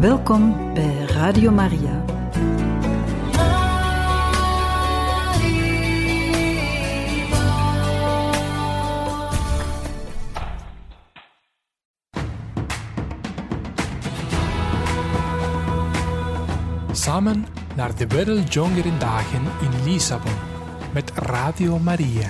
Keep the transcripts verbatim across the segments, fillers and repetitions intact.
Welkom bij Radio Maria. Samen naar de Wereldjongerendagen in Lissabon met Radio Maria.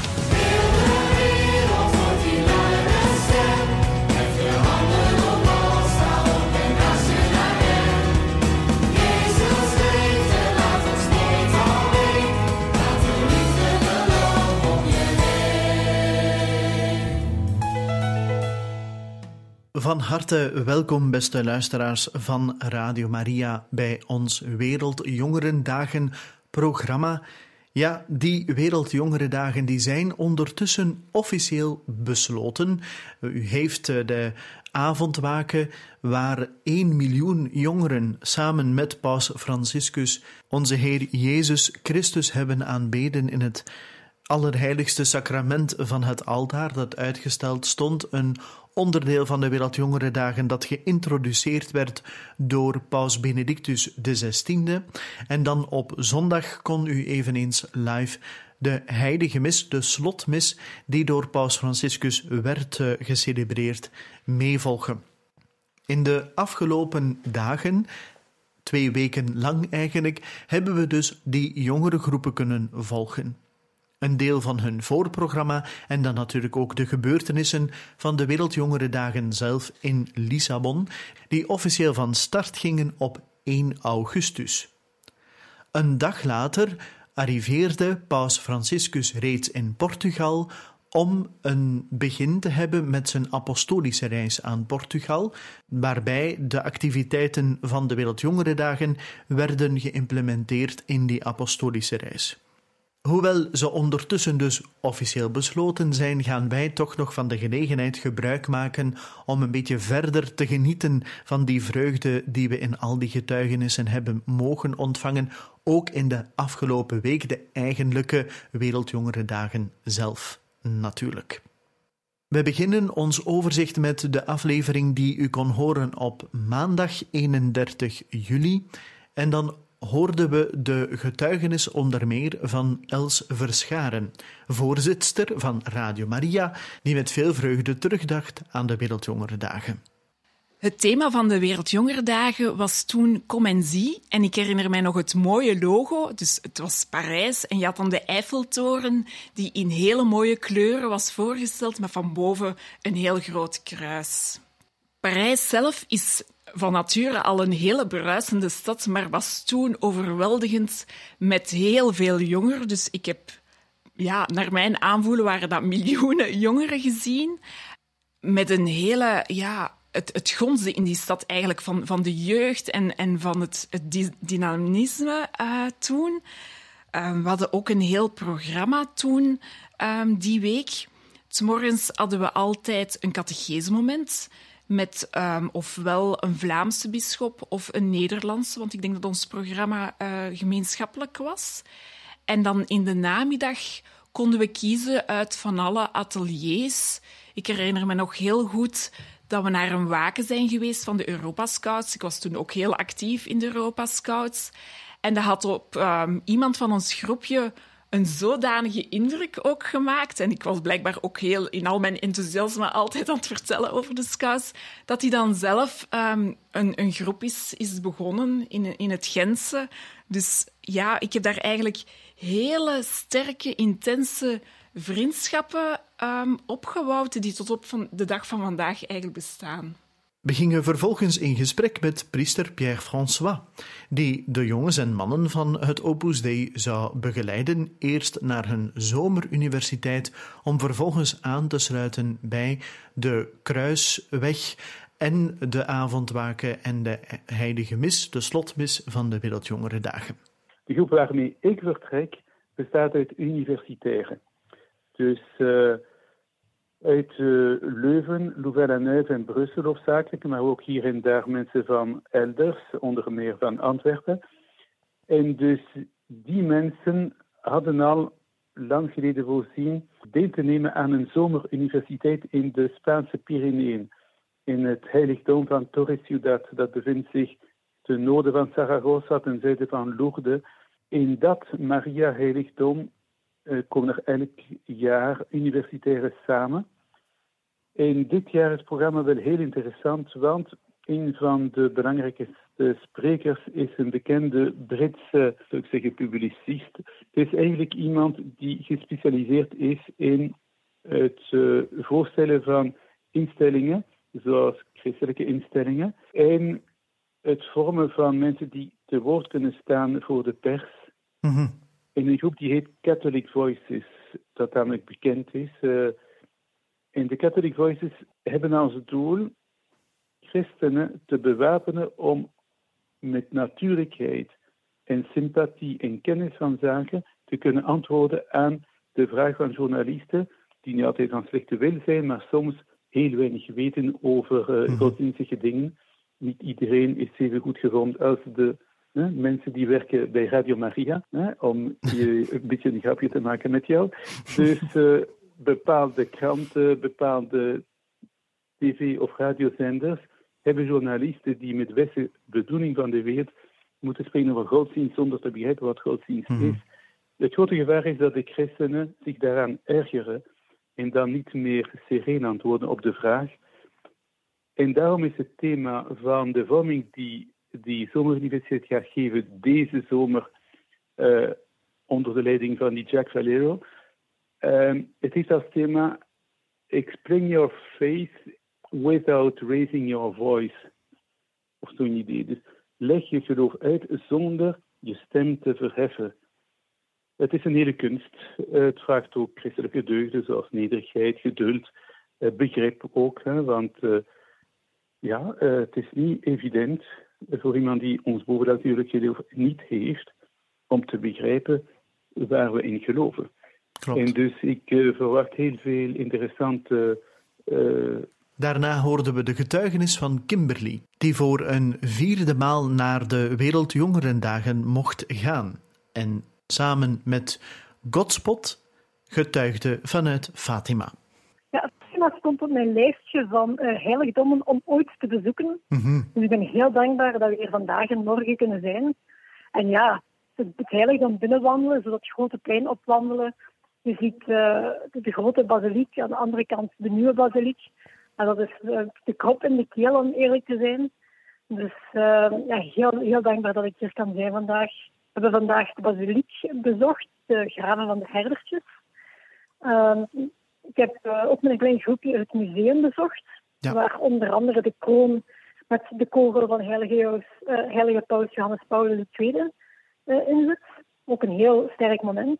Van harte welkom, beste luisteraars van Radio Maria, bij ons Wereldjongerendagen programma. Ja, die Wereldjongerendagen die zijn ondertussen officieel besloten. U heeft de avondwaken waar één miljoen jongeren samen met Paus Franciscus onze Heer Jezus Christus hebben aanbeden in het allerheiligste sacrament van het altaar dat uitgesteld stond, een onderdeel van de Wereldjongerendagen dat geïntroduceerd werd door Paus Benedictus de zestiende. En dan op zondag kon u eveneens live de heilige mis, de slotmis, die door Paus Franciscus werd uh, gecelebreerd, meevolgen. In de afgelopen dagen, twee weken lang eigenlijk, hebben we dus die jongere groepen kunnen volgen. Een deel van hun voorprogramma en dan natuurlijk ook de gebeurtenissen van de Wereldjongerendagen zelf in Lissabon, die officieel van start gingen op één augustus. Een dag later arriveerde Paus Franciscus reeds in Portugal om een begin te hebben met zijn apostolische reis aan Portugal, waarbij de activiteiten van de Wereldjongerendagen werden geïmplementeerd in die apostolische reis. Hoewel ze ondertussen dus officieel besloten zijn, gaan wij toch nog van de gelegenheid gebruik maken om een beetje verder te genieten van die vreugde die we in al die getuigenissen hebben mogen ontvangen, ook in de afgelopen week, de eigenlijke Wereldjongerendagen zelf natuurlijk. We beginnen ons overzicht met de aflevering die u kon horen op maandag eenendertig juli en dan hoorden we de getuigenis onder meer van Els Verscharen, voorzitster van Radio Maria, die met veel vreugde terugdacht aan de Wereldjongerendagen. Het thema van de Wereldjongerendagen was toen Kom en zie. En ik herinner mij nog het mooie logo. Dus het was Parijs en je had dan de Eiffeltoren die in hele mooie kleuren was voorgesteld, met van boven een heel groot kruis. Parijs zelf is van nature al een hele bruisende stad, maar was toen overweldigend met heel veel jongeren. Dus ik heb, ja, naar mijn aanvoelen waren dat miljoenen jongeren gezien. Met een hele, ja, het, het gonsde in die stad eigenlijk van, van de jeugd en, en van het, het dynamisme uh, toen. Uh, we hadden ook een heel programma toen, um, die week. 's Morgens hadden we altijd een catechesemoment met um, ofwel een Vlaamse bisschop of een Nederlandse, want ik denk dat ons programma uh, gemeenschappelijk was. En dan in de namiddag konden we kiezen uit van alle ateliers. Ik herinner me nog heel goed dat we naar een waken zijn geweest van de Europa Scouts. Ik was toen ook heel actief in de Europa Scouts. En dat had op um, iemand van ons groepje een zodanige indruk ook gemaakt. En ik was blijkbaar ook heel in al mijn enthousiasme altijd aan het vertellen over de Scouts, dat hij dan zelf um, een, een groep is, is begonnen in, in het Gentse. Dus ja, ik heb daar eigenlijk hele sterke, intense vriendschappen um, opgebouwd die tot op van de dag van vandaag eigenlijk bestaan. We gingen vervolgens in gesprek met priester Pierre François, die de jongens en mannen van het Opus Dei zou begeleiden, eerst naar hun zomeruniversiteit, om vervolgens aan te sluiten bij de Kruisweg en de avondwaken en de heilige mis, de slotmis van de Wereldjongerendagen. De groep waarmee ik vertrek bestaat uit universitairen. Dus Uh... uit uh, Leuven, Louvain-la-Neuve en Brussel hoofdzakelijk, maar ook hier en daar mensen van elders, onder meer van Antwerpen. En dus die mensen hadden al lang geleden voorzien deel te nemen aan een zomeruniversiteit in de Spaanse Pyreneeën. in het heiligdom van Torre Ciudad. Dat bevindt zich ten noorden van Zaragoza, ten zuiden van Lourdes. In dat Maria-heiligdom uh, komen er elk jaar universitairen samen. En dit jaar is het programma wel heel interessant, want een van de belangrijkste sprekers is een bekende Britse, zou ik zeggen, publicist. Het is eigenlijk iemand die gespecialiseerd is in het uh, voorstellen van instellingen, zoals christelijke instellingen, en het vormen van mensen die te woord kunnen staan voor de pers. Mm-hmm. In een groep die heet Catholic Voices, dat namelijk bekend is. Uh, en de Catholic Voices hebben als doel christenen te bewapenen om met natuurlijkheid en sympathie en kennis van zaken te kunnen antwoorden aan de vraag van journalisten, die niet altijd van slechte wil zijn, maar soms heel weinig weten over uh, mm-hmm. godsdienstige dingen. Niet iedereen is even goed gevormd als de hè, mensen die werken bij Radio Maria, hè, om je een beetje een grapje te maken met jou. Dus uh, bepaalde kranten, bepaalde tv- of radiozenders hebben journalisten die met beste bedoeling van de wereld moeten spreken over godsdienst zonder te begrijpen wat godsdienst mm-hmm. is. Het grote gevaar is dat de christenen zich daaraan ergeren en dan niet meer sereen antwoorden op de vraag. En daarom is het thema van de vorming die die zomeruniversiteit gaat geven deze zomer uh, onder de leiding van die Jack Valero. Uh, het is als thema Explain your faith without raising your voice. Of zo'n idee. Dus leg je geloof uit zonder je stem te verheffen. Het is een hele kunst. Uh, het vraagt ook christelijke deugden zoals nederigheid, geduld, uh, begrip ook. Hè, want uh, ja, uh, het is niet evident voor iemand die ons bovennatuurlijk geloof niet heeft om te begrijpen waar we in geloven. Klopt. En dus ik uh, verwacht heel veel interessante... Uh, Daarna hoorden we de getuigenis van Kimberly, die voor een vierde maal naar de Wereldjongerendagen mocht gaan. En samen met Godspot getuigde vanuit Fatima. Ja, Fatima stond op mijn lijstje van uh, heiligdommen om ooit te bezoeken. Mm-hmm. Dus ik ben heel dankbaar dat we hier vandaag en morgen kunnen zijn. En ja, het, het heiligdom binnenwandelen, zodat het grote plein opwandelen. Je ziet uh, de grote basiliek, aan de andere kant de nieuwe basiliek. En dat is uh, de krop in de keel, om eerlijk te zijn. Dus uh, ja, heel, heel dankbaar dat ik hier kan zijn vandaag. We hebben vandaag de basiliek bezocht, de graven van de herdertjes. Uh, ik heb uh, ook met een klein groepje het museum bezocht, ja. Waar onder andere de kroon met de kogel van heilige, Joos, uh, heilige Paus Johannes Paulus de Tweede uh, in zit. Ook een heel sterk moment.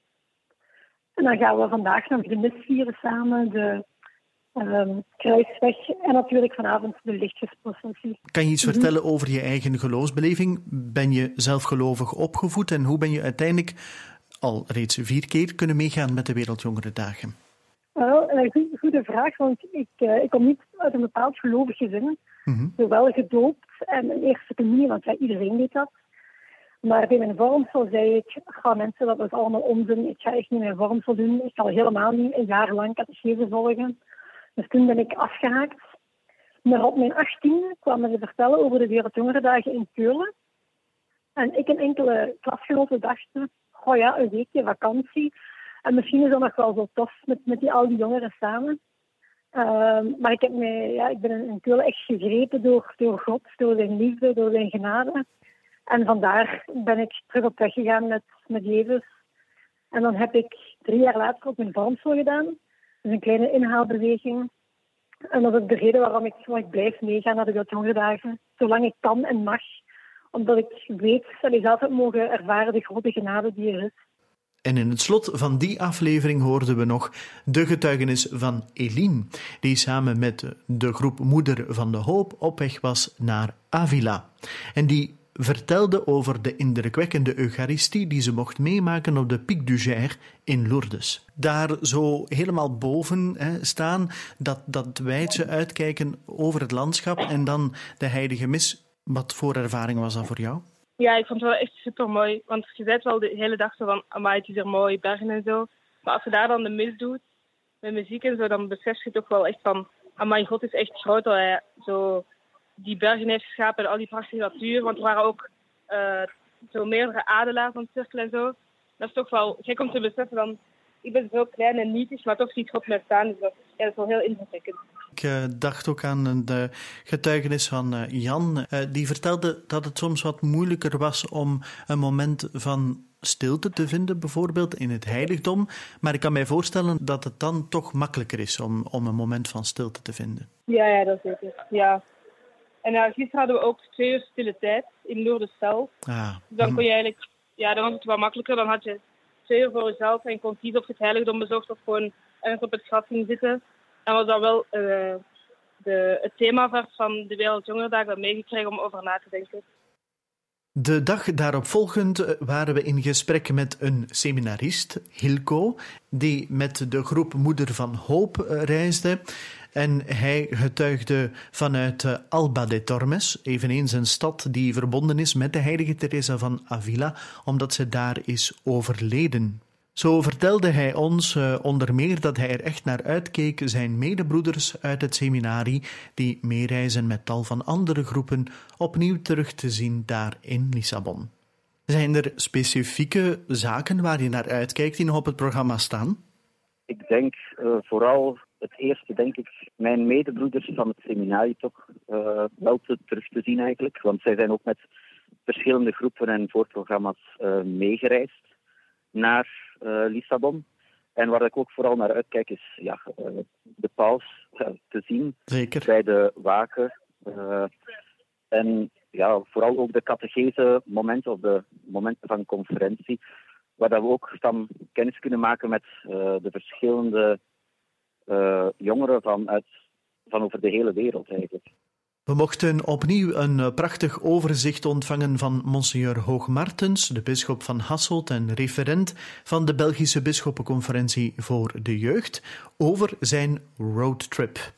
En dan gaan we vandaag nog de mis vieren samen, de um, kruisweg en natuurlijk vanavond de lichtjesprocessie. Kan je iets mm-hmm. vertellen over je eigen geloofsbeleving? Ben je zelf gelovig opgevoed en hoe ben je uiteindelijk al reeds vier keer kunnen meegaan met de Wereldjongerendagen? Wel, een goede vraag, want ik, uh, ik kom niet uit een bepaald gelovig gezin. Mm-hmm. Zowel gedoopt en in eerste communie, want ja, iedereen weet dat. Maar bij mijn vormsel zei ik, ga mensen, dat is allemaal onzin. Ik ga echt niet mijn vormsel doen. Ik ga helemaal niet een jaar lang catechese volgen. Dus toen ben ik afgehaakt. Maar op mijn achttiende kwamen ze vertellen over de Wereldjongerendagen in Keulen. En ik en enkele klasgenoten dachten, oh ja, een weekje vakantie. En misschien is dat nog wel zo tof met, met die, al die jongeren samen. Uh, maar ik, heb mij, ja, ik ben in Keulen echt gegrepen door, door God, door zijn liefde, door zijn genade. En vandaar ben ik terug op weg gegaan met, met Jezus. En dan heb ik drie jaar later ook mijn vormsel gedaan. Dus een kleine inhaalbeweging. En dat is de reden waarom ik, waarom ik blijf meegaan naar de Wereldjongerendagen. Zolang ik kan en mag. Omdat ik weet dat ik zelf heb mogen ervaren de grote genade die er is. En in het slot van die aflevering hoorden we nog de getuigenis van Eline, die samen met de groep Moeder van de Hoop op weg was naar Avila. En die vertelde over de indrukwekkende Eucharistie die ze mocht meemaken op de Pic du Gers in Lourdes. Daar zo helemaal boven hè, staan, dat, dat wijdse uitkijken over het landschap en dan de heilige mis. Wat voor ervaring was dat voor jou? Ja, ik vond het wel echt super mooi. Want je zei wel de hele dag zo van, amai, het is er mooi, bergen en zo. Maar als je daar dan de mis doet, met muziek en zo, dan besef je toch wel echt van, amai, God is echt groot dat hij zo die bergen heeft geschapen en al die prachtige natuur. Want er waren ook uh, zo meerdere adelaars aan het cirkelen en zo. Dat is toch wel gek om te beseffen dan, ik ben zo klein en nietig, maar toch ziet God mij staan. Dus dat, ja, dat is wel heel indrukwekkend. Ik uh, dacht ook aan de getuigenis van uh, Jan. Uh, die vertelde dat het soms wat moeilijker was om een moment van stilte te vinden, bijvoorbeeld in het heiligdom. Maar ik kan mij voorstellen dat het dan toch makkelijker is om, om een moment van stilte te vinden. Ja, ja, dat zeker. Ja. En uh, gisteren hadden we ook twee uur stille tijd in Lourdes zelf. Ah. Dus dan kon je eigenlijk, ja, dan was het wat makkelijker. Dan had je twee uur voor jezelf en kon kiezen of je het heiligdom bezocht of gewoon ergens op het graf ging zitten. En was dat wel uh, de, het themavers van de Wereldjongerendagen meegekregen om over na te denken. De dag daaropvolgend waren we in gesprek met een seminarist, Hilco, die met de groep Moeder van Hoop reisde. En hij getuigde vanuit Alba de Tormes, eveneens een stad die verbonden is met de heilige Teresa van Avila, omdat ze daar is overleden. Zo vertelde hij ons uh, onder meer dat hij er echt naar uitkeek zijn medebroeders uit het seminarie die meereizen met tal van andere groepen opnieuw terug te zien daar in Lissabon. Zijn er specifieke zaken waar je naar uitkijkt die nog op het programma staan? Ik denk uh, vooral het eerste, denk ik, mijn medebroeders van het seminarie toch uh, wel te, terug te zien eigenlijk. Want zij zijn ook met verschillende groepen en voorprogramma's uh, meegereisd naar uh, Lissabon. En waar ik ook vooral naar uitkijk is ja, uh, de paus uh, te zien. Zeker. Bij de waken. Uh, en ja, vooral ook de catechese momenten of de momenten van conferentie. Waar dat we ook dan kennis kunnen maken met uh, de verschillende uh, jongeren van, uit, van over de hele wereld eigenlijk. We mochten opnieuw een prachtig overzicht ontvangen van Monseigneur Hoogmartens, de bisschop van Hasselt en referent van de Belgische Bisschoppenconferentie voor de Jeugd, over zijn roadtrip.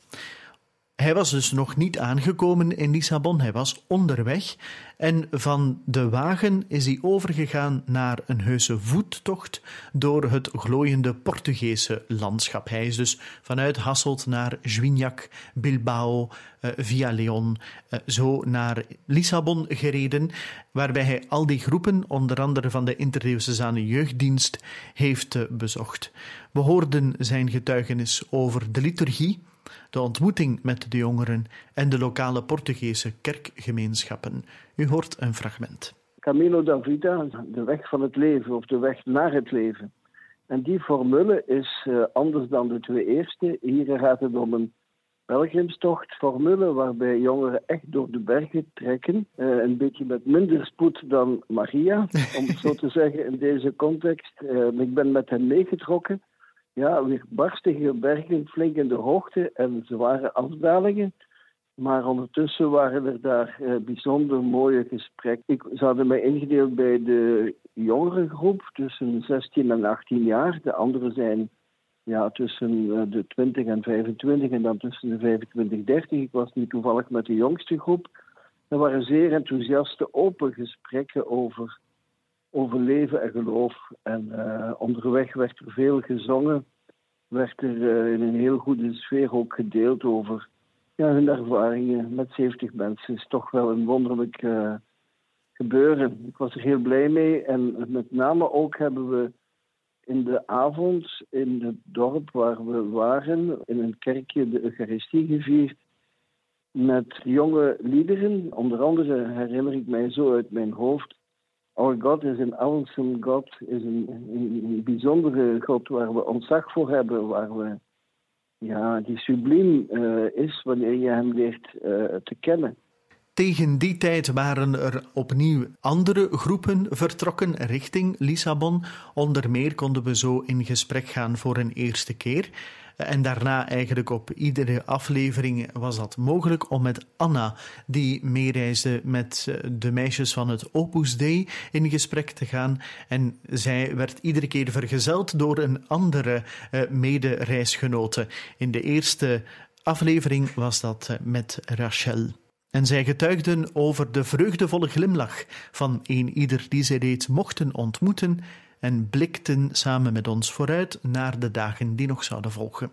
Hij was dus nog niet aangekomen in Lissabon, hij was onderweg en van de wagen is hij overgegaan naar een heuse voettocht door het glooiende Portugese landschap. Hij is dus vanuit Hasselt naar Juignac, Bilbao, uh, via Leon, uh, zo naar Lissabon gereden, waarbij hij al die groepen, onder andere van de Interdiocesane Jeugddienst, heeft uh, bezocht. We hoorden zijn getuigenis over de liturgie, de ontmoeting met de jongeren en de lokale Portugese kerkgemeenschappen. U hoort een fragment. Camino da Vida, de weg van het leven of de weg naar het leven. En die formule is uh, anders dan de twee eerste. Hier gaat het om een pelgrimstochtformule waarbij jongeren echt door de bergen trekken. Uh, een beetje met minder spoed dan Maria, om het zo te zeggen in deze context. Uh, ik ben met hen meegetrokken. Ja, weer barstige bergen, flink in de hoogte en zware afdalingen. Maar ondertussen waren er daar uh, bijzonder mooie gesprekken. Ik, ze hadden mij ingedeeld bij de jongere groep tussen zestien en achttien jaar. De anderen zijn ja, tussen uh, de twintig en vijfentwintig en dan tussen de vijfentwintig en dertig. Ik was nu toevallig met de jongste groep. Er waren zeer enthousiaste, open gesprekken over... over leven en geloof. En uh, onderweg werd er veel gezongen. Werd er uh, in een heel goede sfeer ook gedeeld over ja, hun ervaringen met zeventig mensen. Het is toch wel een wonderlijk uh, gebeuren. Ik was er heel blij mee. En met name ook hebben we in de avond in het dorp waar we waren, in een kerkje de Eucharistie gevierd. Met jonge liederen. Onder andere herinner ik mij zo uit mijn hoofd. Our God is een awesome God, is een, een, een bijzondere God waar we ontzag voor hebben, waar we, ja, die subliem uh, is wanneer je hem leert uh, te kennen. Tegen die tijd waren er opnieuw andere groepen vertrokken richting Lissabon. Onder meer konden we zo in gesprek gaan voor een eerste keer. En daarna eigenlijk op iedere aflevering was dat mogelijk om met Anna, die meereisde met de meisjes van het Opus Dei, in gesprek te gaan. En zij werd iedere keer vergezeld door een andere uh, medereisgenote. In de eerste aflevering was dat uh, met Rachel. En zij getuigden over de vreugdevolle glimlach van een ieder die zij reeds mochten ontmoeten en blikten samen met ons vooruit naar de dagen die nog zouden volgen.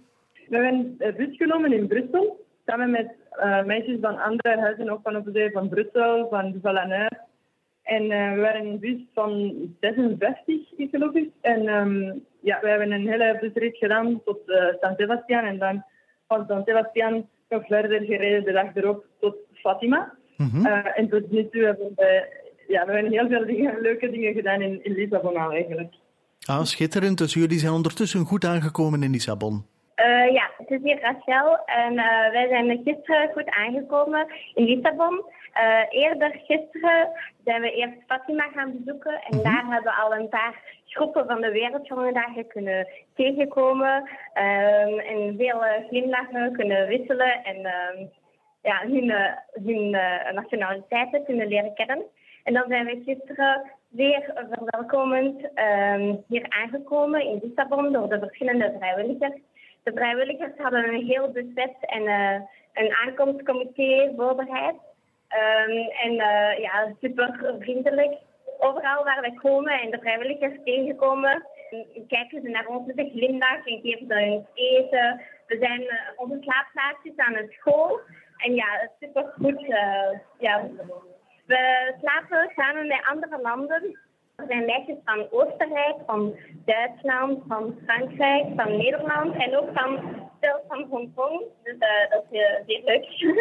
We hebben een bus genomen in Brussel, samen met uh, meisjes van andere huizen, ook van op de zee van Brussel, van de Valaneur. En uh, we waren een bus van zesenvijftig, geloof ik. En um, ja, we hebben een hele busrit gedaan tot uh, San Sebastian. En dan van San Sebastian nog verder gereden de dag erop tot Fatima. Mm-hmm. Uh, en tot nu toe hebben we, ja, we hebben heel veel dingen, leuke dingen gedaan in, in Lissabon al eigenlijk. Ah, schitterend. Dus jullie zijn ondertussen goed aangekomen in Lissabon. Uh, ja, het is hier Rachel en uh, wij zijn gisteren goed aangekomen in Lissabon. Uh, eerder gisteren zijn we eerst Fatima gaan bezoeken en mm-hmm. daar hebben we al een paar groepen van de Wereldjongerendagen kunnen tegenkomen um, en veel uh, glimlachen kunnen wisselen en um, ja, hun, uh, hun uh, nationaliteiten kunnen leren kennen. En dan zijn we gisteren weer verwelkomend um, hier aangekomen in Lissabon door de verschillende vrijwilligers. De vrijwilligers hadden een heel buffet en uh, een aankomstcomité voorbereid. Um, en uh, ja, super vriendelijk. Overal waar we komen en de vrijwilligers tegenkomen, kijken ze naar ons met een glimlach en geven ze ons eten. We zijn uh, onze slaapplaatsjes aan een school. En ja, super goed. Uh, ja. We slapen samen met andere landen. Er zijn meisjes van Oostenrijk, van Duitsland, van Frankrijk, van Nederland en ook van, zelfs van Hongkong. Dus uh, dat is uh, zeer leuk.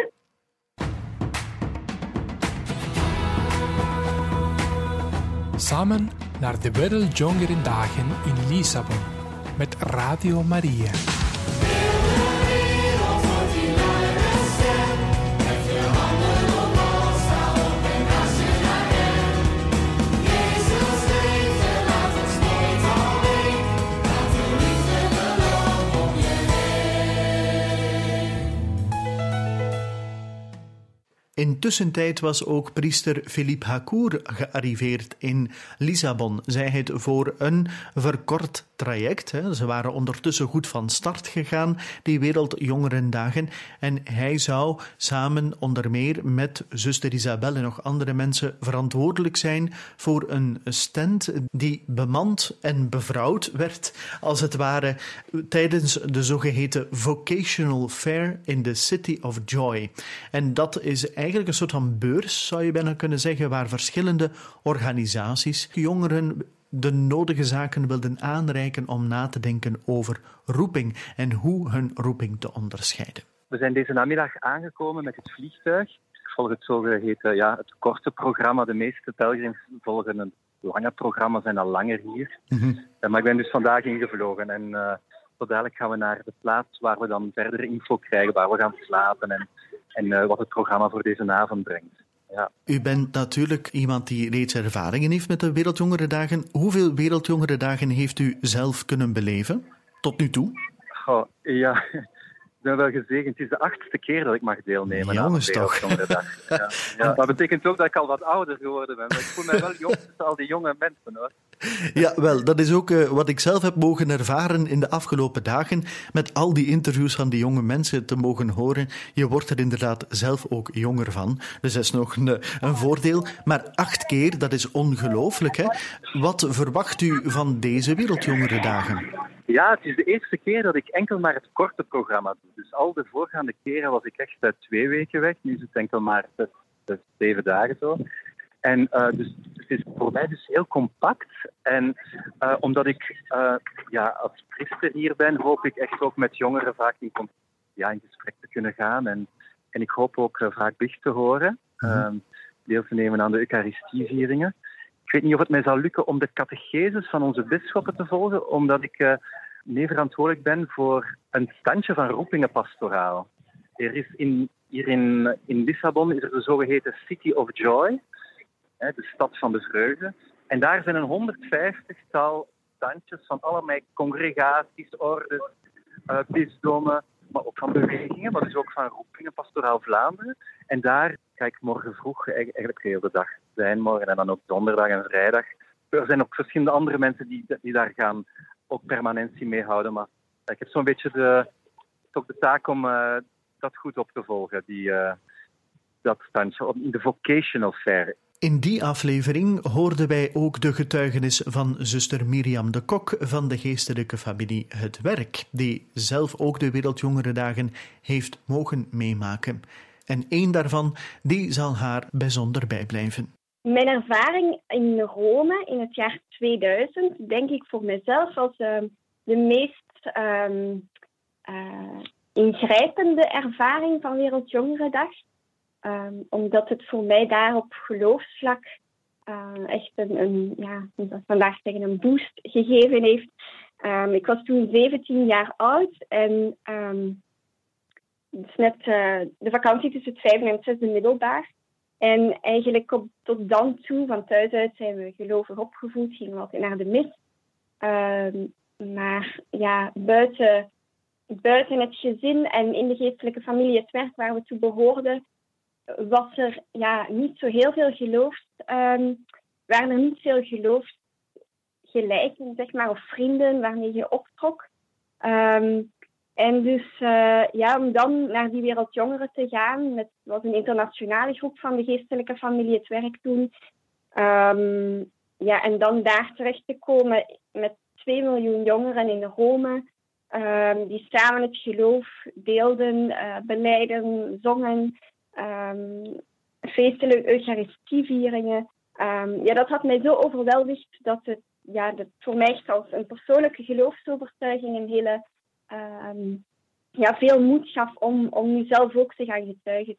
Samen naar de Wereldjongerendagen in Lissabon met Radio Maria. Intussen was ook priester Philippe Hacourt gearriveerd in Lissabon. Zij het voor een verkort traject. Hè. Ze waren ondertussen goed van start gegaan, die Wereldjongerendagen. En hij zou samen onder meer met zuster Isabel en nog andere mensen verantwoordelijk zijn voor een stand die bemand en bevrouwd werd, als het ware, tijdens de zogeheten Vocational Fair in the City of Joy. En dat is eigenlijk Eigenlijk een soort van beurs, zou je bijna kunnen zeggen, waar verschillende organisaties jongeren de nodige zaken wilden aanreiken om na te denken over roeping en hoe hun roeping te onderscheiden. We zijn deze namiddag aangekomen met het vliegtuig. Volgens het zogeheten ja, het korte programma. De meeste Belgen volgen een lange programma, zijn al langer hier. Mm-hmm. Maar ik ben dus vandaag ingevlogen en uh, zo dadelijk gaan we naar de plaats waar we dan verder info krijgen, waar we gaan slapen en En uh, wat het programma voor deze avond brengt. Ja. U bent natuurlijk iemand die reeds ervaringen heeft met de Wereldjongerendagen. Hoeveel Wereldjongerendagen heeft u zelf kunnen beleven tot nu toe? Oh, ja, ik ben wel gezegend. Het is de achtste keer dat ik mag deelnemen Jongens aan de Wereldjongerendag. Ja, ja. Dat betekent ook dat ik al wat ouder geworden ben. Maar ik voel mij wel jong tussen al die jonge mensen, hoor. Ja, wel, dat is ook uh, wat ik zelf heb mogen ervaren in de afgelopen dagen, met al die interviews van die jonge mensen te mogen horen. Je wordt er inderdaad zelf ook jonger van, dus dat is nog een, een voordeel. Maar acht keer, dat is ongelooflijk, hè? Wat verwacht u van deze Wereldjongerendagen? Ja, het is de eerste keer dat ik enkel maar het korte programma doe. Dus al de voorgaande keren was ik echt uh, twee weken weg. Nu is het enkel maar zes, zes, zeven dagen zo. En uh, dus het is voor mij dus heel compact. En uh, omdat ik uh, ja, als priester hier ben, hoop ik echt ook met jongeren vaak in, ja, in gesprek te kunnen gaan. En, en ik hoop ook uh, vaak biecht te horen. Uh, deel te nemen aan de Eucharistievieringen. Ik weet niet of het mij zal lukken om de catecheses van onze bisschoppen te volgen, omdat ik uh, mee verantwoordelijk ben voor een standje van roepingenpastoraal. Er is in, hier in, in Lissabon is er de zogeheten City of Joy, hè, de stad van de vreugde. En daar zijn een honderdvijftigtal standjes van allerlei congregaties, ordes, uh, bisdommen, maar ook van bewegingen, maar dus ook van roepingen, Pastoraal Vlaanderen. En daar ga ik morgen vroeg eigenlijk de hele dag zijn, morgen en dan ook donderdag en vrijdag. Er zijn ook verschillende andere mensen die, die daar gaan ook permanentie mee houden, maar ik heb zo'n beetje de, toch de taak om uh, dat goed op te volgen, die, uh, dat standje, in de Vocational Fair. In die aflevering hoorden wij ook de getuigenis van zuster Mirjam de Kok van de geestelijke familie Het Werk, die zelf ook de Wereldjongerendagen heeft mogen meemaken. En één daarvan, die zal haar bijzonder bijblijven. Mijn ervaring in Rome in het jaar tweeduizend, denk ik voor mezelf als uh, de meest um, uh, ingrijpende ervaring van Wereldjongerendag. Um, omdat het voor mij daar op geloofsvlak uh, echt een, een, ja, hoe dat vandaag zeggen, een boost gegeven heeft. Um, ik was toen zeventien jaar oud en um, het is net uh, de vakantie tussen het vijfde en het zesde middelbaar. En eigenlijk op, tot dan toe, van thuis uit, zijn we gelovig opgevoed, gingen we altijd naar de mis. Um, maar ja, buiten, buiten het gezin en in de geestelijke familie, het werk waar we toe behoorden, was er ja, niet zo heel veel geloofs, um, waren er niet veel geloofsgelijken, zeg maar, of vrienden waarmee je optrok. Um, en dus uh, ja, om dan naar die Wereldjongeren te gaan, met was een internationale groep van de geestelijke familie Het Werk toen. Um, ja, en dan daar terecht te komen met twee miljoen jongeren in Rome, um, die samen het geloof deelden, uh, belijden, zongen. Um, feestelijke eucharistievieringen. Um, ja, dat had mij zo overweldigd dat het, ja, dat voor mij echt als een persoonlijke geloofsovertuiging een hele um, ja, veel moed gaf om, om nu zelf ook te gaan getuigen.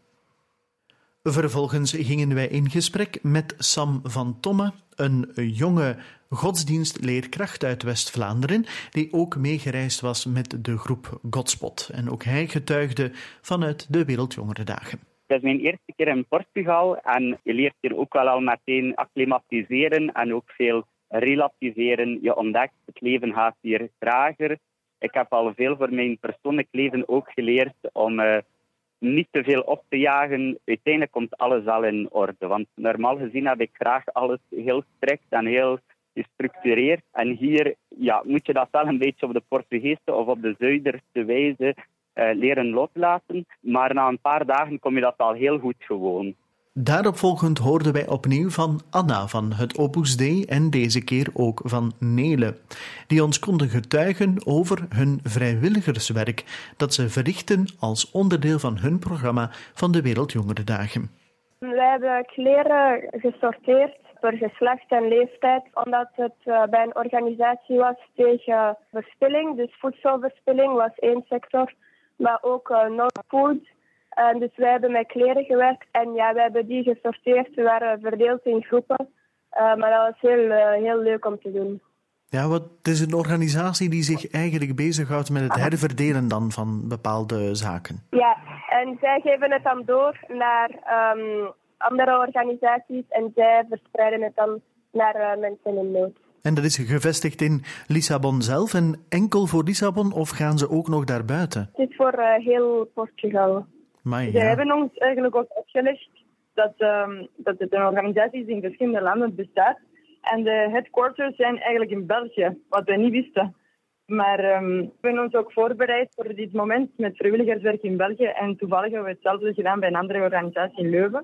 Vervolgens gingen wij in gesprek met Sam van Tomme, een jonge godsdienstleerkracht uit West-Vlaanderen, die ook meegereisd was met de groep Godspot. En ook hij getuigde vanuit de Wereldjongerendagen. Het is mijn eerste keer in Portugal en je leert hier ook wel al meteen acclimatiseren en ook veel relativeren. Je ontdekt, het leven gaat hier trager. Ik heb al veel voor mijn persoonlijk leven ook geleerd om uh, niet te veel op te jagen. Uiteindelijk komt alles al in orde. Want normaal gezien heb ik graag alles heel strikt en heel gestructureerd. En hier ja, moet je dat wel een beetje op de Portugese of op de Zuiderse wijze Uh, leren loslaten, maar na een paar dagen kom je dat al heel goed gewoon. Daaropvolgend hoorden wij opnieuw van Anna van het Opus Dei en deze keer ook van Nele, die ons konden getuigen over hun vrijwilligerswerk dat ze verrichten als onderdeel van hun programma van de Wereldjongerendagen. Wij hebben kleren gesorteerd per geslacht en leeftijd, omdat het uh, bij een organisatie was tegen verspilling. Dus voedselverspilling was één sector, maar ook uh, non-food. Uh, dus wij hebben met kleren gewerkt en ja, wij hebben die gesorteerd. We waren verdeeld in groepen, uh, maar dat was heel, uh, heel leuk om te doen. Ja, wat, het is een organisatie die zich eigenlijk bezighoudt met het herverdelen dan van bepaalde zaken. Ja, en zij geven het dan door naar um, andere organisaties en zij verspreiden het dan naar uh, mensen in nood. En dat is gevestigd in Lissabon zelf en enkel voor Lissabon of gaan ze ook nog daarbuiten? Het is voor uh, heel Portugal. Maar ja. Ze hebben ons eigenlijk ook uitgelegd dat, um, dat het een organisatie is die in verschillende landen bestaat. En de headquarters zijn eigenlijk in België, wat wij niet wisten. Maar um, we hebben ons ook voorbereid voor dit moment met vrijwilligerswerk in België. En toevallig hebben we hetzelfde gedaan bij een andere organisatie in Leuven.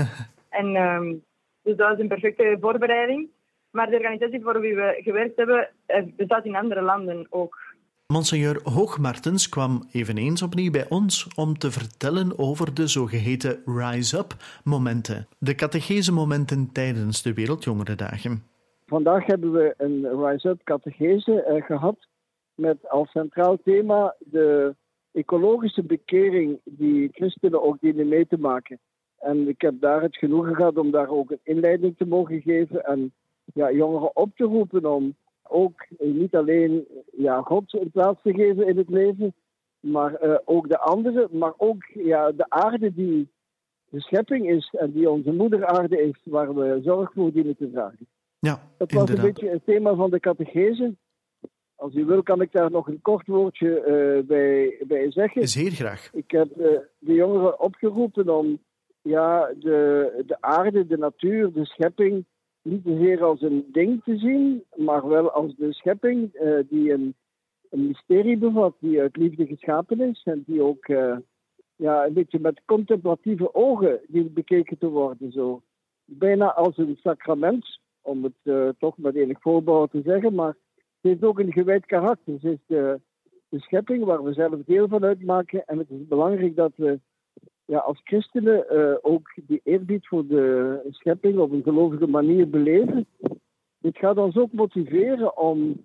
en, um, dus dat was een perfecte voorbereiding. Maar de organisatie voor wie we gewerkt hebben, bestaat in andere landen ook. Monseigneur Hoogmartens kwam eveneens opnieuw bij ons om te vertellen over de zogeheten Rise-Up-momenten, de catechese-momenten tijdens de Wereldjongerendagen. Vandaag hebben we een Rise-Up-catechese uh, gehad met als centraal thema de ecologische bekering die christenen ook dienen mee te maken. En ik heb daar het genoegen gehad om daar ook een inleiding te mogen geven en ja, jongeren op te roepen om ook niet alleen ja, God een plaats te geven in het leven, maar uh, ook de anderen, maar ook ja, de aarde die de schepping is en die onze moeder aarde is, waar we zorg voor dienen te dragen. Ja, dat was inderdaad een beetje het thema van de catechese. Als u wil, kan ik daar nog een kort woordje uh, bij, bij zeggen. Zeer graag. Ik heb uh, de jongeren opgeroepen om ja, de, de aarde, de natuur, de schepping niet zozeer als een ding te zien, maar wel als de schepping uh, die een, een mysterie bevat, die uit liefde geschapen is en die ook uh, ja, een beetje met contemplatieve ogen die bekeken te worden. Zo. bijna als een sacrament, om het uh, toch met enig voorbouw te zeggen, maar ze heeft ook een gewijd karakter. Ze is de, de schepping waar we zelf deel van uitmaken en het is belangrijk dat we ja, als christenen uh, ook die eerbied voor de schepping op een gelovige manier beleven. Dit gaat ons ook motiveren om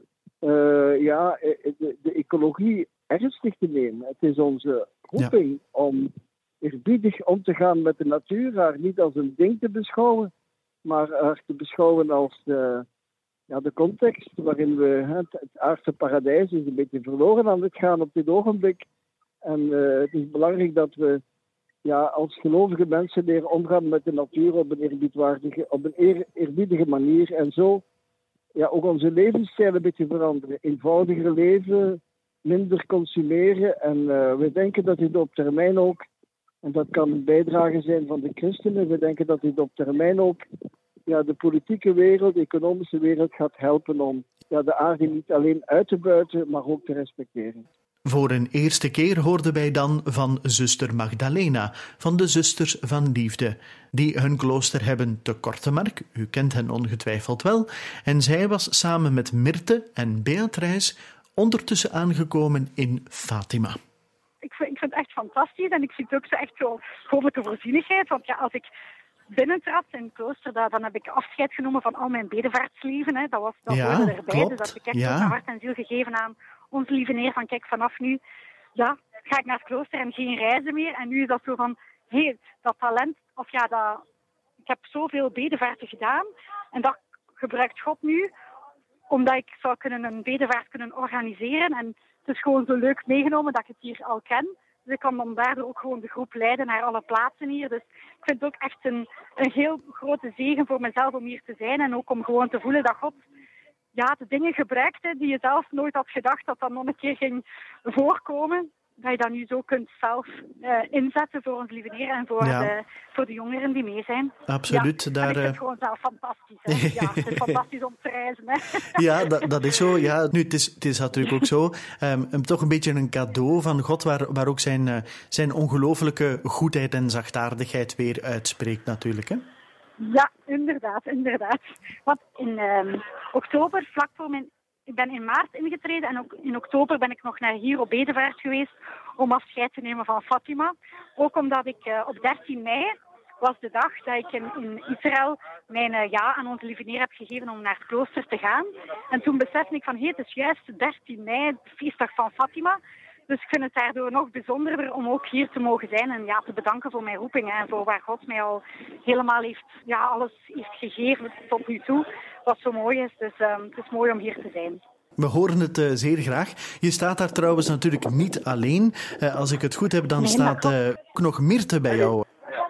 uh, ja, de, de ecologie ernstig te nemen. Het is onze roeping ja. om eerbiedig om te gaan met de natuur, haar niet als een ding te beschouwen, maar haar te beschouwen als de, ja, de context waarin we het, het aardse paradijs is een beetje verloren aan het gaan op dit ogenblik. En uh, het is belangrijk dat we ja, als gelovige mensen leren omgaan met de natuur op een eerbiedwaardige, op een eer, eerbiedige manier en zo ja, ook onze levensstijl een beetje veranderen. Eenvoudiger leven, minder consumeren en uh, we denken dat dit op termijn ook, en dat kan een bijdrage zijn van de christenen, we denken dat dit op termijn ook ja, de politieke wereld, de economische wereld gaat helpen om ja, de aarde niet alleen uit te buiten, maar ook te respecteren. Voor een eerste keer hoorden wij dan van zuster Magdalena, van de Zusters van Liefde, die hun klooster hebben te Kortemark, u kent hen ongetwijfeld wel, en zij was samen met Mirte en Beatrice ondertussen aangekomen in Fatima. Ik vind, ik vind het echt fantastisch en ik zie het ook zo echt zo goddelijke voorzienigheid, want ja, als ik binnentrad in het klooster, dan heb ik afscheid genomen van al mijn bedevaartsleven, hè. Dat was dat ja, hoorde erbij, klopt. Dus dat heb ik echt ja. mijn hart en ziel gegeven aan onze lieve Heer, van kijk, vanaf nu ja, ga ik naar het klooster en geen reizen meer. En nu is dat zo van, hé, hey, dat talent, of ja, dat, ik heb zoveel bedevaarten gedaan en dat gebruikt God nu, omdat ik zou kunnen een bedevaart kunnen organiseren. En het is gewoon zo leuk meegenomen dat ik het hier al ken. Dus ik kan dan daardoor ook gewoon de groep leiden naar alle plaatsen hier. Dus ik vind het ook echt een, een heel grote zegen voor mezelf om hier te zijn. En ook om gewoon te voelen dat God ja, de dingen gebruikte die je zelf nooit had gedacht dat dat nog een keer ging voorkomen. Dat je dat nu zo kunt zelf uh, inzetten voor ons lieve Heer en voor, ja. de, voor de jongeren die mee zijn. Absoluut. Ja, daar, en ik vind het gewoon zelf fantastisch. Hè. Ja, het is fantastisch om te reizen. Hè. Ja, dat, dat is zo. Ja, nu, het, is, het is natuurlijk ook zo. Um, toch een beetje een cadeau van God, waar, waar ook zijn, uh, zijn ongelooflijke goedheid en zachtaardigheid weer uitspreekt natuurlijk. Hè? Ja, inderdaad, inderdaad. Want in um, oktober, vlak voor mijn... Ik ben in maart ingetreden en ook in oktober ben ik nog naar hier op bedevaart geweest om afscheid te nemen van Fatima. Ook omdat ik uh, op dertien mei was de dag dat ik in, in Israël mijn uh, ja aan onze lieve Heer heb gegeven om naar het klooster te gaan. En toen besefte ik van, hé, hey, het is juist dertien mei, de feestdag van Fatima. Dus ik vind het daardoor nog bijzonderder om ook hier te mogen zijn en ja, te bedanken voor mijn roepingen en voor waar God mij al helemaal heeft, ja, alles heeft gegeven tot nu toe, wat zo mooi is. Dus um, het is mooi om hier te zijn. We horen het uh, zeer graag. Je staat daar trouwens natuurlijk niet alleen. Uh, als ik het goed heb, dan nee, staat uh, ook nog Mirte bij jou.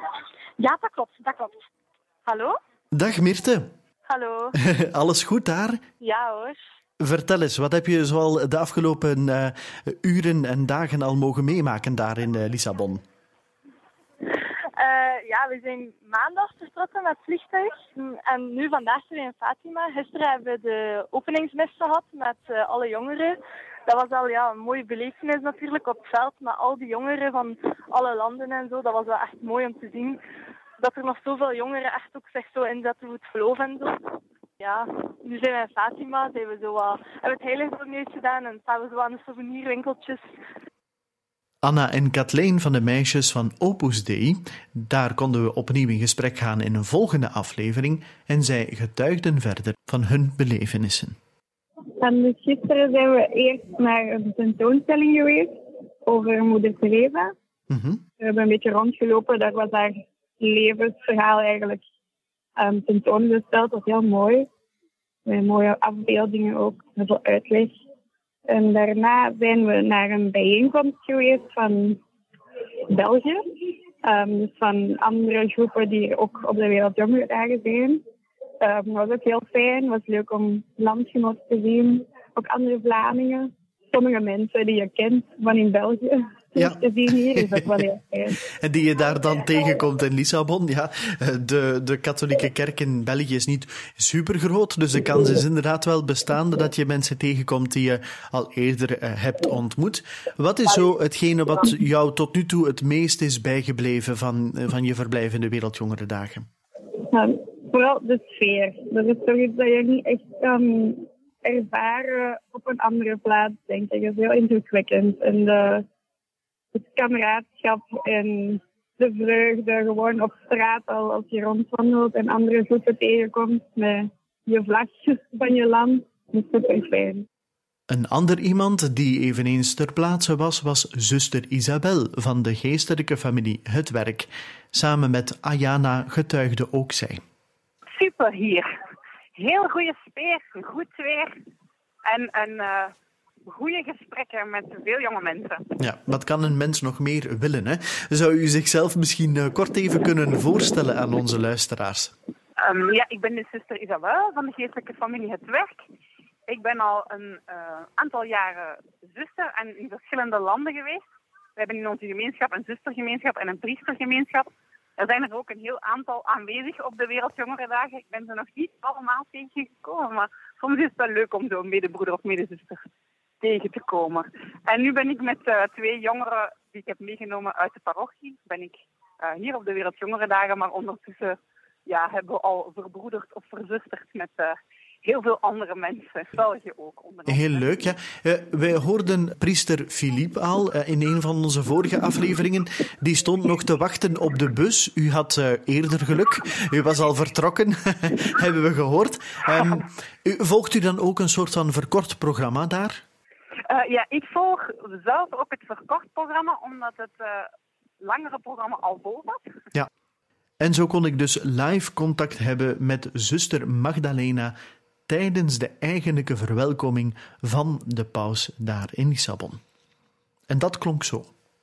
Ja, dat klopt, dat klopt. Hallo? Dag Mirte. Hallo. Alles goed daar? Ja hoor. Vertel eens, wat heb je zoal de afgelopen uh, uren en dagen al mogen meemaken daar in uh, Lissabon? Uh, ja, we zijn maandag vertrokken met het vliegtuig. En nu vandaag zijn we in Fatima. Gisteren hebben we de openingsmis gehad met uh, alle jongeren. Dat was al ja, een mooie belevenis natuurlijk op het veld met al die jongeren van alle landen en zo. Dat was wel echt mooi om te zien. Dat er nog zoveel jongeren echt ook zich zo inzetten voor het geloof en zo. Ja, nu zijn we in Fatima, zijn we zo, uh, hebben we het heiligdom uitgedaan en staan we zo aan de souvenirwinkeltjes. Anna en Kathleen van de meisjes van Opus Dei, daar konden we opnieuw in gesprek gaan in een volgende aflevering en zij getuigden verder van hun belevenissen. En dus gisteren zijn we eerst naar een tentoonstelling geweest over Moeder Teresa. Mm-hmm. We hebben een beetje rondgelopen, daar was haar levensverhaal eigenlijk um, tentoongesteld. Dat was heel mooi. Met mooie afbeeldingen ook, heel veel uitleg. En daarna zijn we naar een bijeenkomst geweest van België. Um, dus van andere groepen die ook op de Wereldjongerendagen zijn. Um, dat was ook heel fijn. Het was leuk om landgenoten te zien. Ook andere Vlamingen. Sommige mensen die je kent van in België. Ja. Te zien hier is dat wel heel fijn. En die je daar dan tegenkomt in Lissabon. Ja, de, de katholieke kerk in België is niet super groot, dus de kans is inderdaad wel bestaande dat je mensen tegenkomt die je al eerder uh, hebt ontmoet. Wat is zo hetgene wat jou tot nu toe het meest is bijgebleven van, uh, van je verblijf in de Wereldjongerendagen? Ja, vooral de sfeer. Dat is toch iets dat je niet echt kan ervaren op een andere plaats, denk ik. Dat is heel indrukwekkend. En de, het kameraadschap en de vreugde gewoon op straat al als je rondwandelt en andere groepen tegenkomt met je vlagjes van je land. Dat is super fijn. Een ander iemand die eveneens ter plaatse was, was zuster Isabel van de geestelijke familie Het Werk. Samen met Ayana getuigde ook zij. Super hier. Heel goede sfeer, goed weer en een uh, goede gesprekken met veel jonge mensen. Ja, wat kan een mens nog meer willen, hè? Zou u zichzelf misschien uh, kort even kunnen voorstellen aan onze luisteraars? Um, ja, ik ben de zuster Isabel van de geestelijke familie Het Werk. Ik ben al een uh, aantal jaren zuster en in verschillende landen geweest. We hebben in onze gemeenschap een zustergemeenschap en een priestergemeenschap. Er zijn er ook een heel aantal aanwezig op de Wereldjongerendagen. Ik ben ze nog niet allemaal tegengekomen, maar soms is het wel leuk om zo'n medebroeder of medezuster tegen te komen. En nu ben ik met uh, twee jongeren die ik heb meegenomen uit de parochie. Ben ik uh, hier op de Wereldjongerendagen, maar ondertussen ja, hebben we al verbroederd of verzusterd met uh, heel veel andere mensen. België ook. Onder andere. Heel leuk, ja. Uh, wij hoorden priester Philippe al uh, in een van onze vorige afleveringen. Die stond nog te wachten op de bus. U had uh, eerder geluk. U was al vertrokken, hebben we gehoord. Um, u, volgt u dan ook een soort van verkort programma daar? Uh, ja, ik volg zelf ook het verkort programma, omdat het uh, langere programma al vol was. Ja. En zo kon ik dus live contact hebben met zuster Magdalena tijdens de eigenlijke verwelkoming van de paus daar in Lissabon. En dat klonk zo.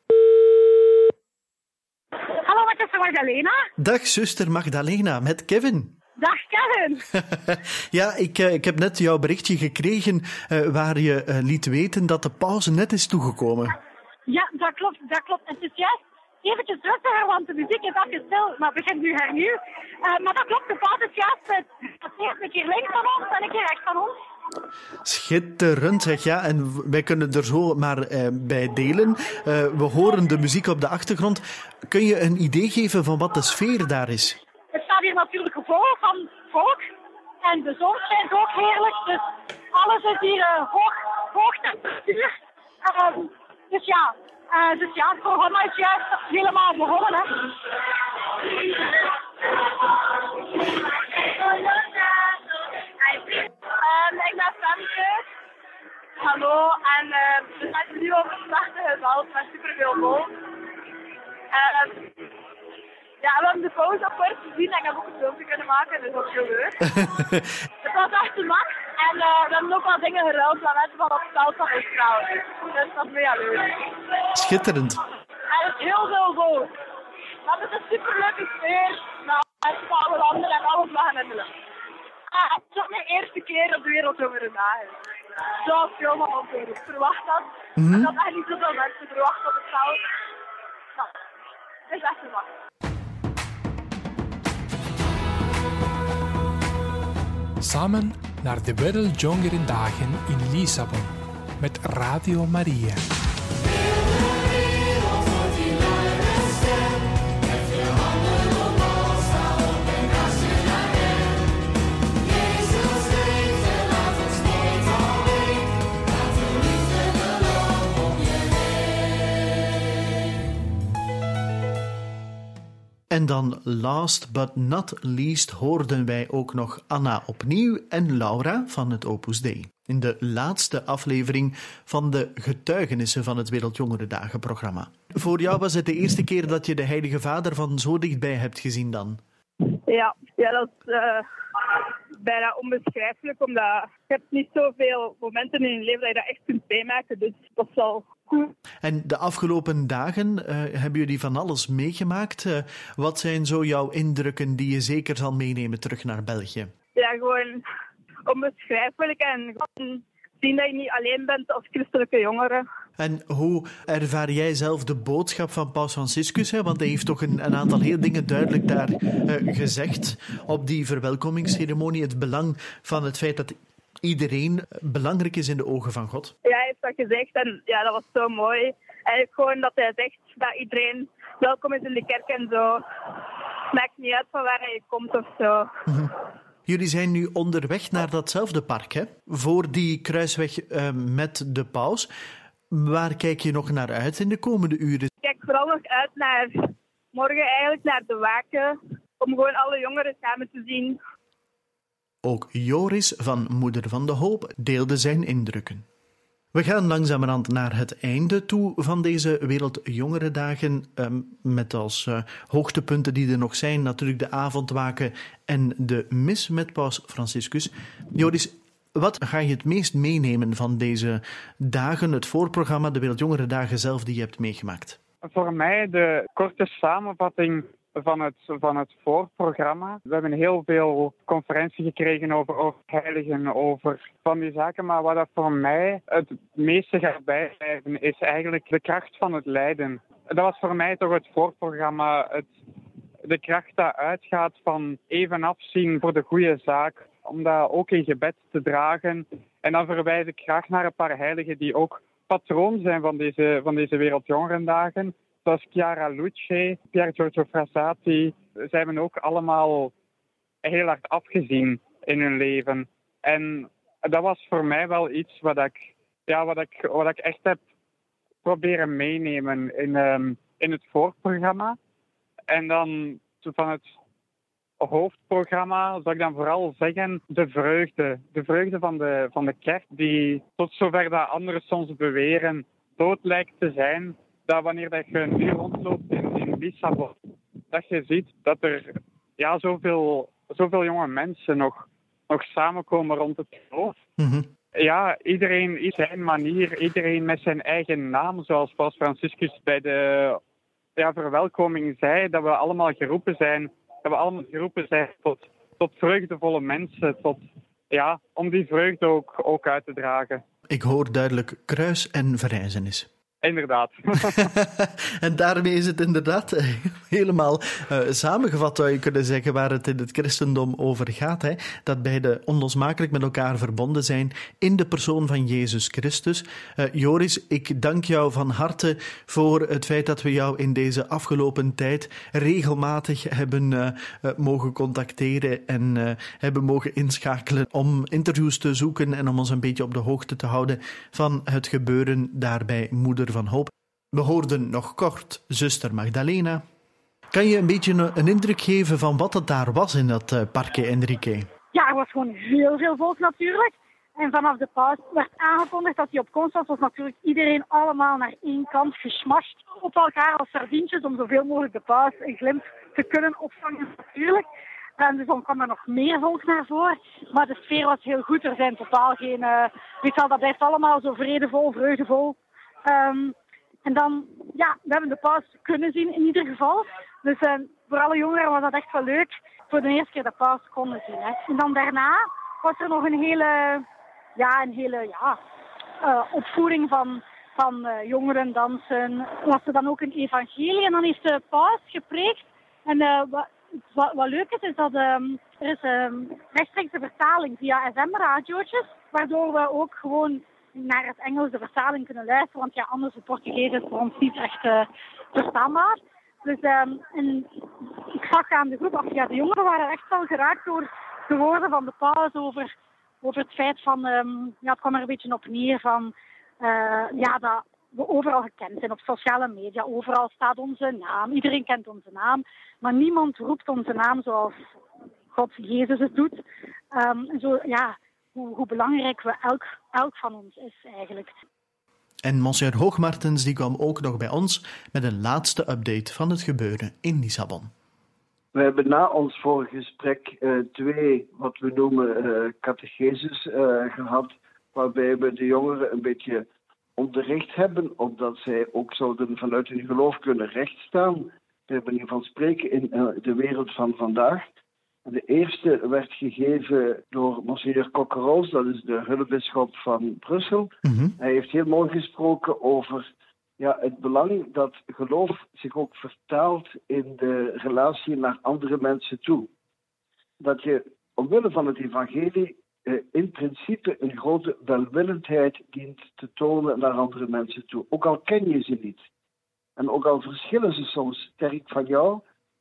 Hallo, met zuster Magdalena. Dag zuster Magdalena, met Kevin. Dag Kevin. Ja, ik, ik heb net jouw berichtje gekregen uh, waar je uh, liet weten dat de paus net is toegekomen. Ja, dat klopt, dat klopt. Het is juist eventjes rustiger, want de muziek is afgestil, maar begint nu hernieuw. Uh, maar dat klopt, de paus is juist het eerst een keer links van ons en een keer rechts van ons. Schitterend, zeg ja. En wij kunnen er zo maar uh, bij delen. Uh, we horen de muziek op de achtergrond. Kun je een idee geven van wat de sfeer daar is? Het staat hier natuurlijk vol van volk. En de zon schijnt ook heerlijk. Dus alles is hier uh, hoog, hoog temperatuur. Uh, dus ja... Uh, dus ja, het programma is juist helemaal begonnen, hè. Um, ik ben Femke. Hallo, en uh, we zijn nu op het prachtige veld met superveel volk. Uh, ja, we hebben de pauze op kort gezien en ik heb ook een filmpje kunnen maken, dus dat is heel leuk. Het was echt te max en uh, we hebben ook wel dingen geruild van mensen van op het veld van Israël. Dus dat is mega leuk. Schitterend. En het is heel veel volk. Maar het is een superleuke sfeer met mensen van alle landen en alle vlaggen in de lucht. Ah, het is ook mijn eerste keer op de Wereldjongerendagen. Zoals veel van ons verwacht had. Mm-hmm. En dat echt niet zoveel mensen verwachten op het veld. Nou, het is echt een macht. Samen naar de Wereldjongerendagen in Lissabon met Radio Maria. En dan last but not least hoorden wij ook nog Anna opnieuw en Laura van het Opus Dei. In de laatste aflevering van de getuigenissen van het Wereldjongerendagen-programma. Voor jou was het de eerste keer dat je de Heilige Vader van zo dichtbij hebt gezien dan? Ja, ja dat is uh, bijna onbeschrijfelijk, omdat je hebt niet zoveel momenten in je leven dat je dat echt kunt meemaken. Dus dat is wel goed. En de afgelopen dagen uh, hebben jullie van alles meegemaakt. Uh, wat zijn zo jouw indrukken die je zeker zal meenemen terug naar België? Ja, gewoon onbeschrijfelijk en gewoon zien dat je niet alleen bent als christelijke jongere. En hoe ervaar jij zelf de boodschap van Paus Franciscus? Hè? Want hij heeft toch een, een aantal heel dingen duidelijk daar uh, gezegd op die verwelkomingsceremonie. Het belang van het feit dat iedereen belangrijk is in de ogen van God. Ja, hij heeft dat gezegd en ja, dat was zo mooi. Eigenlijk gewoon dat hij zegt dat iedereen welkom is in de kerk en zo. maakt niet uit van waar je komt of zo. Mm-hmm. Jullie zijn nu onderweg naar datzelfde park, hè? Voor die kruisweg uh, met de paus. Waar kijk je nog naar uit in de komende uren? Ik kijk vooral nog uit naar morgen eigenlijk, naar de waken. Om gewoon alle jongeren samen te zien. Ook Joris van Moeder van de Hoop deelde zijn indrukken. We gaan langzamerhand naar het einde toe van deze Wereldjongerendagen. Um, met als uh, hoogtepunten die er nog zijn natuurlijk de avondwaken en de mis met paus Franciscus. Joris, wat ga je het meest meenemen van deze dagen, het voorprogramma, de Wereldjongerendagen zelf die je hebt meegemaakt? Voor mij de korte samenvatting van het, van het voorprogramma. We hebben heel veel conferenties gekregen over, over heiligen, over van die zaken. Maar wat dat voor mij het meeste gaat bijblijven, is eigenlijk de kracht van het lijden. Dat was voor mij toch het voorprogramma. Het, de kracht dat uitgaat van even afzien voor de goede zaak. Om dat ook in gebed te dragen. En dan verwijs ik graag naar een paar heiligen die ook patroon zijn van deze, van deze Wereldjongerendagen. Zoals Chiara Luce, Pier Giorgio Frassati. Zij hebben ook allemaal heel hard afgezien in hun leven. En dat was voor mij wel iets wat ik, ja, wat ik, wat ik echt heb proberen meenemen in, um, in het voorprogramma. En dan van het hoofdprogramma zou ik dan vooral zeggen de vreugde. De vreugde van de, van de kerk die tot zover dat anderen soms beweren dood lijkt te zijn. Dat wanneer dat je nu rondloopt in, in Lissabon, dat je ziet dat er ja, zoveel, zoveel jonge mensen nog, nog samenkomen rond het geloof. Mm-hmm. Ja, iedereen op zijn manier, iedereen met zijn eigen naam, zoals paus Franciscus bij de ja, verwelkoming zei, dat we allemaal geroepen zijn, dat we allemaal geroepen zijn tot, tot vreugdevolle mensen, tot, ja, om die vreugde ook, ook uit te dragen. Ik hoor duidelijk kruis en verrijzenis. Inderdaad. En daarmee is het inderdaad helemaal uh, samengevat, zou je kunnen zeggen, waar het in het christendom over gaat. Hè? Dat beide onlosmakelijk met elkaar verbonden zijn in de persoon van Jezus Christus. Uh, Joris, ik dank jou van harte voor het feit dat we jou in deze afgelopen tijd regelmatig hebben uh, uh, mogen contacteren en uh, hebben mogen inschakelen om interviews te zoeken en om ons een beetje op de hoogte te houden van het gebeuren daar bij Moeder van Hoop. We hoorden nog kort zuster Magdalena. Kan je een beetje een indruk geven van wat het daar was in dat uh, Parque Enrique? Ja, er was gewoon heel veel volk natuurlijk. En vanaf de paus werd aangekondigd dat hij op komst was, was natuurlijk iedereen allemaal naar één kant gesmashed op elkaar als sardientjes om zoveel mogelijk de paus een glimp te kunnen opvangen natuurlijk. En dus dan kwam er nog meer volk naar voren. Maar de sfeer was heel goed. Er zijn totaal geen... Uh, weet je wel, dat blijft allemaal zo vredevol, vreugdevol. Um, en dan, ja, we hebben de paus kunnen zien in ieder geval. Dus uh, voor alle jongeren was dat echt wel leuk. Voor de eerste keer de paus konden zien. Hè. En dan daarna was er nog een hele, ja, een hele ja, uh, opvoering van, van uh, jongeren dansen. Was er dan ook een evangelie en dan heeft de paus gepreekt. En uh, wat, wat, wat leuk is, is dat um, er is um, rechtstreeks de vertaling via S M-radiootjes, waardoor we ook gewoon naar het Engels de vertaling kunnen luisteren, want ja, anders het Portugees is voor ons niet echt uh, verstaanbaar. Dus um, en ik zag aan de groep, of ja, de jongeren waren echt wel geraakt door de woorden van de paus over, over het feit van, um, ja, het kwam er een beetje op neer van, uh, ja, dat we overal gekend zijn op sociale media, overal staat onze naam, iedereen kent onze naam, maar niemand roept onze naam zoals God Jezus het doet. Um, en zo, ja, Hoe, hoe belangrijk we elk, elk van ons is eigenlijk. En Monsieur Hoogmartens die kwam ook nog bij ons met een laatste update van het gebeuren in Lissabon. We hebben na ons vorige gesprek uh, twee, wat we noemen, uh, catecheses uh, gehad, waarbij we de jongeren een beetje onderricht hebben, opdat zij ook zouden vanuit hun geloof kunnen rechtstaan. We hebben hiervan spreken in uh, de wereld van vandaag. De eerste werd gegeven door Monsignor Coquerolles, dat is de hulpbisschop van Brussel. Mm-hmm. Hij heeft heel mooi gesproken over ja, het belang dat geloof zich ook vertaalt in de relatie naar andere mensen toe. Dat je omwille van het evangelie eh, in principe een grote welwillendheid dient te tonen naar andere mensen toe. Ook al ken je ze niet. En ook al verschillen ze soms sterk van jou,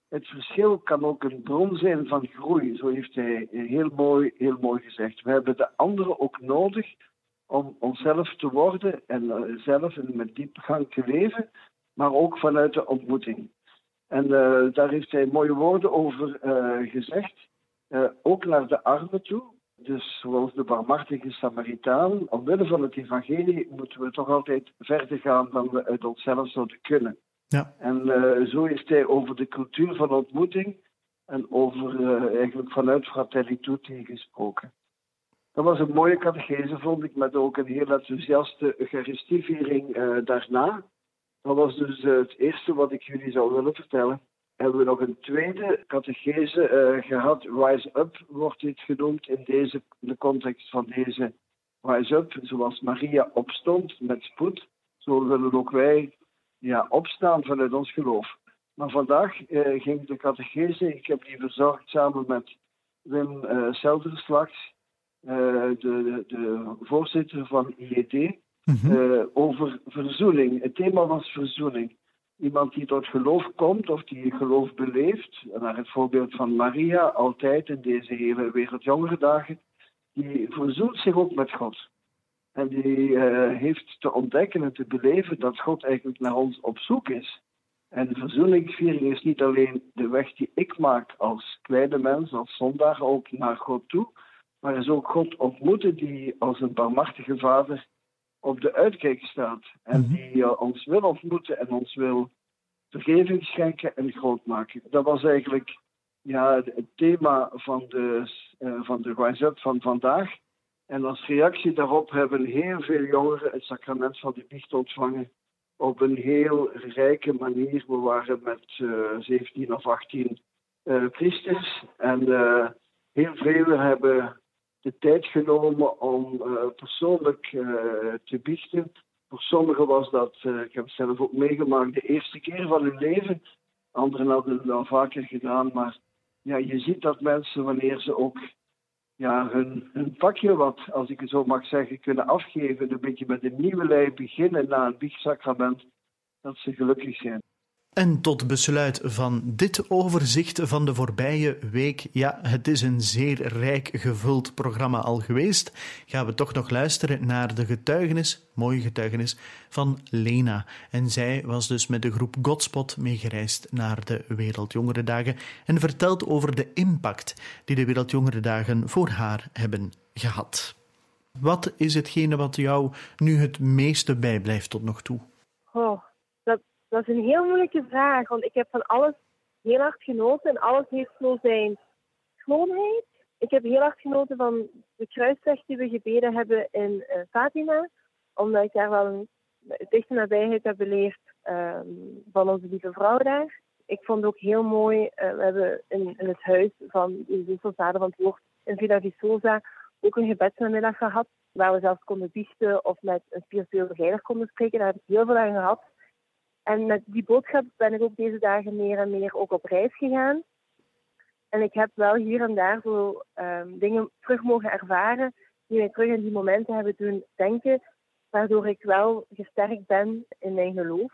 Het verschil kan ook een bron zijn van groei, zo heeft hij heel mooi, heel mooi gezegd. We hebben de anderen ook nodig om onszelf te worden en uh, zelf met diepgang te leven, maar ook vanuit de ontmoeting. En uh, daar heeft hij mooie woorden over uh, gezegd, uh, ook naar de armen toe. Dus zoals de barmhartige Samaritaan, omwille van het evangelie moeten we toch altijd verder gaan dan we uit onszelf zouden kunnen. Ja. En uh, zo heeft hij over de cultuur van ontmoeting en over uh, eigenlijk vanuit Fratelli Tutti gesproken. Dat was een mooie catechese, vond ik, met ook een heel enthousiaste Eucharistieviering uh, daarna. Dat was dus uh, het eerste wat ik jullie zou willen vertellen. Hebben we nog een tweede catechese uh, gehad. Rise Up wordt dit genoemd in, deze, in de context van deze Rise Up. Zoals Maria opstond met spoed, zo willen ook wij ja, opstaan vanuit ons geloof. Maar vandaag uh, ging de catechese, ik heb die verzorgd samen met Wim uh, Selderslags, uh, de, de, de voorzitter van I E D, mm-hmm. uh, over verzoening. Het thema was verzoening. Iemand die tot geloof komt of die geloof beleeft, naar het voorbeeld van Maria, altijd in deze hele Wereldjongerendagen, die verzoent zich ook met God. En die uh, heeft te ontdekken en te beleven dat God eigenlijk naar ons op zoek is. En de verzoeningsviering is niet alleen de weg die ik maak als kleine mens, als zondaar ook naar God toe, maar is ook God ontmoeten die als een barmhartige vader op de uitkijk staat. En die uh, ons wil ontmoeten en ons wil vergeving schenken en groot maken. Dat was eigenlijk ja, het thema van de, uh, van de Rise Up van vandaag. En als reactie daarop hebben heel veel jongeren het sacrament van de biecht ontvangen op een heel rijke manier. We waren met uh, zeventien of achttien uh, priesters en uh, heel velen hebben de tijd genomen om uh, persoonlijk uh, te biechten. Voor sommigen was dat, uh, ik heb het zelf ook meegemaakt, de eerste keer van hun leven. Anderen hadden het al vaker gedaan, maar ja, je ziet dat mensen, wanneer ze ook ja, hun, hun pakje, wat, als ik het zo mag zeggen, kunnen afgeven, een beetje met een nieuwe lei beginnen na een biechtsacrament, dat ze gelukkig zijn. En tot besluit van dit overzicht van de voorbije week, ja, het is een zeer rijk gevuld programma al geweest, gaan we toch nog luisteren naar de getuigenis, mooie getuigenis, van Lena. En zij was dus met de groep Godspot meegereisd naar de Wereldjongerendagen en vertelt over de impact die de Wereldjongerendagen voor haar hebben gehad. Wat is hetgene wat jou nu het meeste bijblijft tot nog toe? Oh. Dat is een heel moeilijke vraag, want ik heb van alles heel hard genoten en alles heeft zo zijn schoonheid. Ik heb heel hard genoten van de kruisweg die we gebeden hebben in uh, Fatima, omdat ik daar wel een dichte nabijheid heb beleefd uh, van onze lieve vrouw daar. Ik vond het ook heel mooi, uh, we hebben in, in het huis van de soldaten van het woord in Villa Viçosa ook een gebedsnamiddag gehad, waar we zelfs konden biechten of met een spiritueel begeleider konden spreken. Daar heb ik heel veel aan gehad. En met die boodschap ben ik ook deze dagen meer en meer ook op reis gegaan. En ik heb wel hier en daar zo um, dingen terug mogen ervaren die mij terug in die momenten hebben doen denken, waardoor ik wel gesterkt ben in mijn geloof.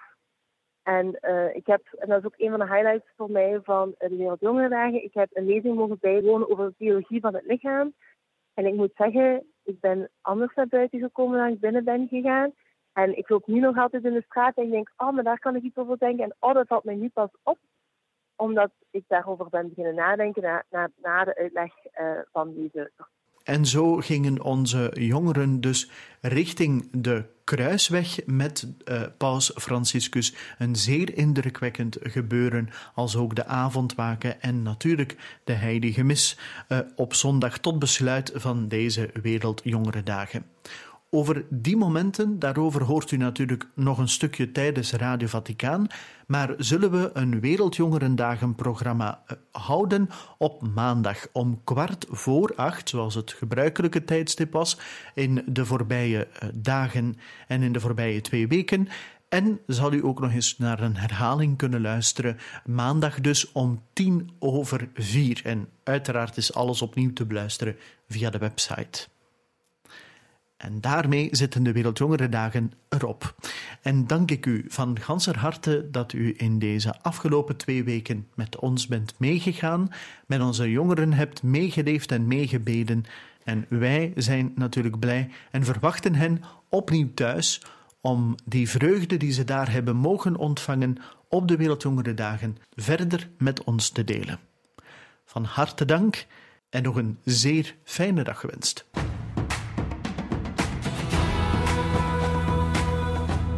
En uh, ik heb, en dat is ook een van de highlights voor mij van de Wereldjongerendagen, ik heb een lezing mogen bijwonen over de biologie van het lichaam. En ik moet zeggen, ik ben anders naar buiten gekomen dan ik binnen ben gegaan. En ik loop nu nog altijd in de straat en ik denk, oh, maar daar kan ik iets over denken. En oh, dat valt mij nu pas op, omdat ik daarover ben beginnen nadenken na, na, na de uitleg uh, van deze. En zo gingen onze jongeren dus richting de kruisweg met uh, Paus Franciscus. Een zeer indrukwekkend gebeuren, als ook de avondwaken en natuurlijk de heilige mis uh, op zondag tot besluit van deze Wereldjongerendagen. Over die momenten, daarover hoort u natuurlijk nog een stukje tijdens Radio Vaticaan, maar zullen we een Wereldjongerendagen-programma houden op maandag om kwart voor acht, zoals het gebruikelijke tijdstip was, in de voorbije dagen en in de voorbije twee weken. En zal u ook nog eens naar een herhaling kunnen luisteren, maandag dus om tien over vier. En uiteraard is alles opnieuw te beluisteren via de website. En daarmee zitten de Wereldjongerendagen erop. En dank ik u van ganser harte dat u in deze afgelopen twee weken met ons bent meegegaan, met onze jongeren hebt meegeleefd en meegebeden. En wij zijn natuurlijk blij en verwachten hen opnieuw thuis om die vreugde die ze daar hebben mogen ontvangen op de Wereldjongerendagen verder met ons te delen. Van harte dank en nog een zeer fijne dag gewenst.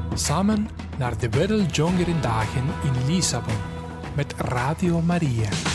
Samen naar de Wereldjongerendagen in Lissabon met Radio Maria.